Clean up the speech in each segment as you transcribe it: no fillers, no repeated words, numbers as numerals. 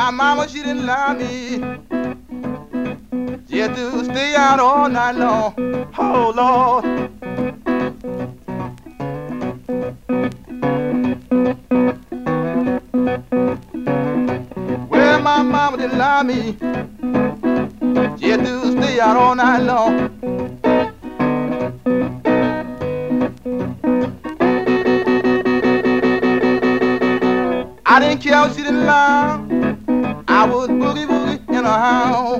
My mama, she didn't allow me just to stay out all night long. Oh, Lord. Well, my mama didn't allow me just to stay out all night long. I didn't care if she didn't lie. I was boogie woogie in a house.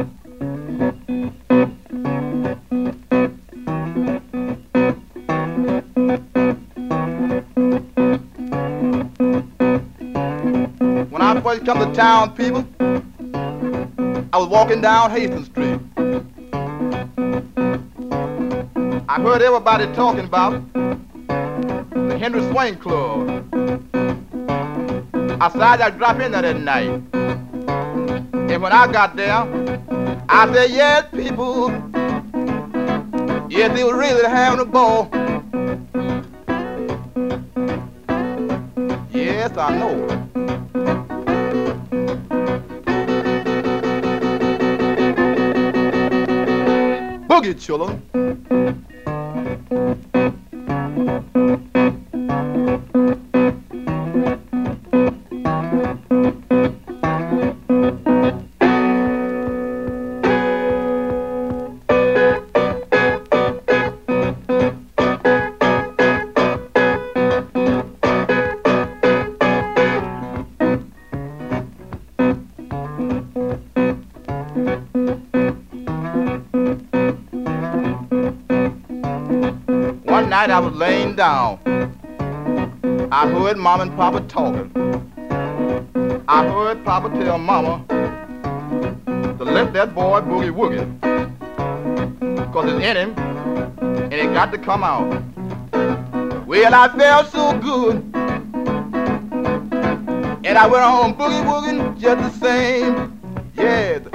When I first come to town, people, I was walking down Hastings Street. I heard everybody talking about the Henry Swain Club. I decided I'd drop in there that night. And when I got there, I said, yes, people, yes, they were really having a ball. Yes, I know. Boogie, children. One night I was laying down. I heard Mama and Papa talking. I heard Papa tell Mama to let that boy boogie woogie, 'cause it's in him and it got to come out. Well, I felt so good, and I went on boogie wooging just the same. Yeah,